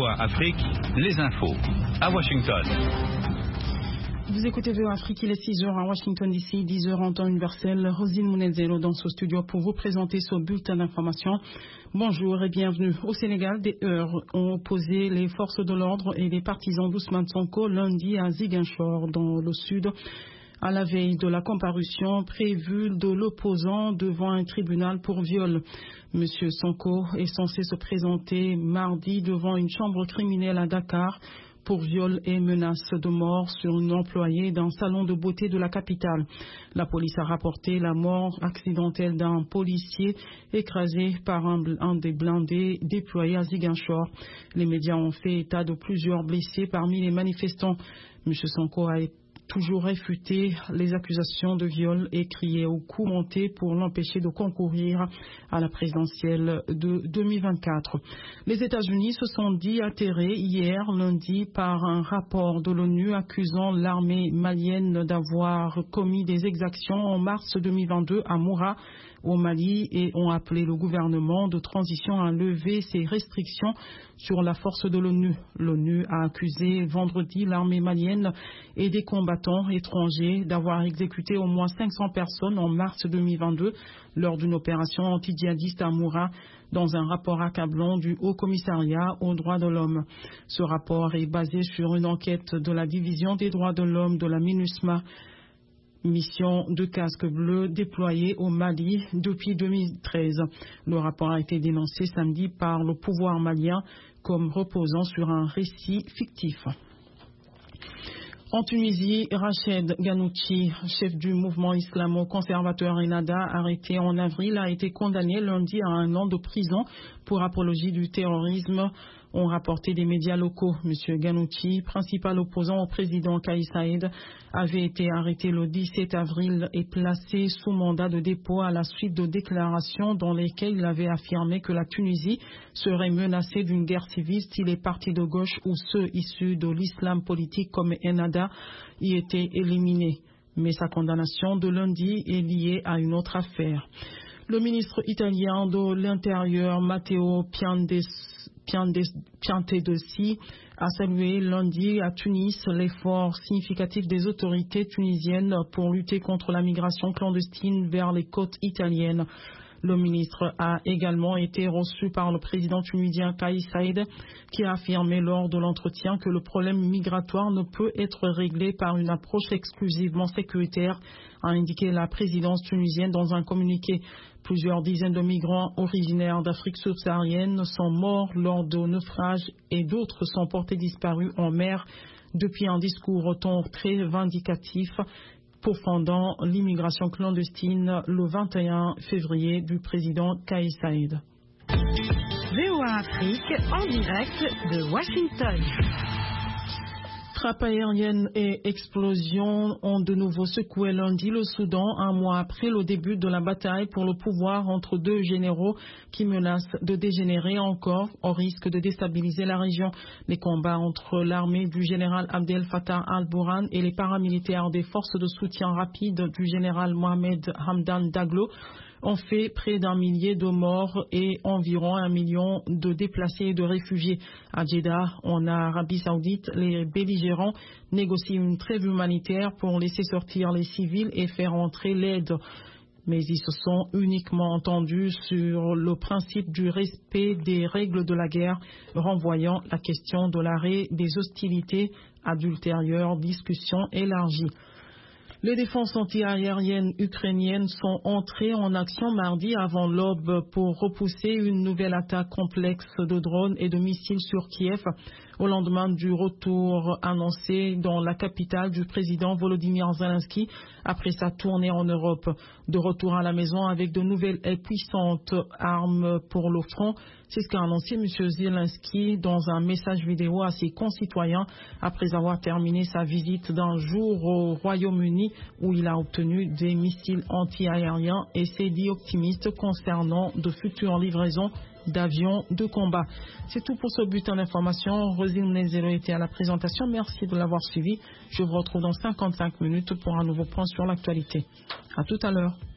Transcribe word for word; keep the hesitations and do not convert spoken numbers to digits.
V O A Afrique, les infos. À Washington. Vous écoutez V O A Afrique, il est six heures à Washington D C, dix heures en temps universel. Rosine Mounezelo dans ce studio pour vous présenter ce bulletin d'information. Bonjour et bienvenue. Au Sénégal, des heurts ont opposé les forces de l'ordre et les partisans d'Ousmane Sonko lundi à Ziguinchor, dans le sud, à la veille de la comparution prévue de l'opposant devant un tribunal pour viol. Monsieur Sonko est censé se présenter mardi devant une chambre criminelle à Dakar pour viol et menace de mort sur une employée d'un salon de beauté de la capitale. La police a rapporté la mort accidentelle d'un policier écrasé par un, un des blindés déployés à Ziguinchor. Les médias ont fait état de plusieurs blessés parmi les manifestants. Monsieur Sonko a toujours réfuté les accusations de viol et crié au coup monté pour l'empêcher de concourir à la présidentielle de deux mille vingt-quatre. Les États-Unis se sont dit atterrés hier lundi par un rapport de l'ONU accusant l'armée malienne d'avoir commis des exactions en mars deux mille vingt-deux à Moura, au Mali, et ont appelé le gouvernement de transition à lever ses restrictions sur la force de l'ONU. L'ONU a accusé vendredi l'armée malienne et des combattants étrangers d'avoir exécuté au moins cinq cents personnes en mars deux mille vingt-deux lors d'une opération anti-djihadiste à Moura, dans un rapport accablant du Haut Commissariat aux droits de l'homme. Ce rapport est basé sur une enquête de la division des droits de l'homme de la MINUSMA, mission de casque bleu déployée au Mali depuis deux mille treize. Le rapport a été dénoncé samedi par le pouvoir malien comme reposant sur un récit fictif. En Tunisie, Rached Ghannouchi, chef du mouvement islamo-conservateur Ennahda, arrêté en avril, a été condamné lundi à un an de prison pour apologie du terrorisme, ont rapporté des médias locaux. Monsieur Ghannouchi, principal opposant au président Kais Saied, avait été arrêté le dix-sept avril et placé sous mandat de dépôt à la suite de déclarations dans lesquelles il avait affirmé que la Tunisie serait menacée d'une guerre civile si les partis de gauche ou ceux issus de l'islam politique comme Ennahda y étaient éliminés. Mais sa condamnation de lundi est liée à une autre affaire. Le ministre italien de l'Intérieur, Matteo Piantedosi, a salué lundi à Tunis l'effort significatif des autorités tunisiennes pour lutter contre la migration clandestine vers les côtes italiennes. Le ministre a également été reçu par le président tunisien Kais Saied, qui a affirmé lors de l'entretien que le problème migratoire ne peut être réglé par une approche exclusivement sécuritaire, a indiqué la présidence tunisienne dans un communiqué. Plusieurs dizaines de migrants originaires d'Afrique subsaharienne sont morts lors de naufrages et d'autres sont portés disparus en mer depuis un discours au ton très vindicatif pourfendant l'immigration clandestine le vingt et un février du président Kais Saied. V O A Afrique en direct de Washington. Frappes aériennes et explosions ont de nouveau secoué lundi le Soudan, un mois après le début de la bataille pour le pouvoir entre deux généraux qui menacent de dégénérer encore au risque de déstabiliser la région. Les combats entre l'armée du général Abdel Fattah al-Burhan et les paramilitaires des forces de soutien rapide du général Mohamed Hamdan Daglo ont fait près d'un millier de morts et environ un million de déplacés et de réfugiés. À Jeddah, en Arabie Saoudite, les belligérants négocient une trêve humanitaire pour laisser sortir les civils et faire entrer l'aide. Mais ils se sont uniquement entendus sur le principe du respect des règles de la guerre, renvoyant la question de l'arrêt des hostilités à d'ultérieures discussions élargies. Les défenses antiaériennes ukrainiennes sont entrées en action mardi avant l'aube pour repousser une nouvelle attaque complexe de drones et de missiles sur Kiev au lendemain du retour annoncé dans la capitale du président Volodymyr Zelensky après sa tournée en Europe. De retour à la maison avec de nouvelles et puissantes armes pour le front, c'est ce qu'a annoncé M. Zelensky dans un message vidéo à ses concitoyens après avoir terminé sa visite d'un jour au Royaume-Uni où il a obtenu des missiles anti-aériens et s'est dit optimiste concernant de futures livraisons d'avions de combat. C'est tout pour ce bulletin d'information. Rosine Nezero était à la présentation. Merci de l'avoir suivi. Je vous retrouve dans cinquante-cinq minutes pour un nouveau point sur l'actualité. À tout à l'heure.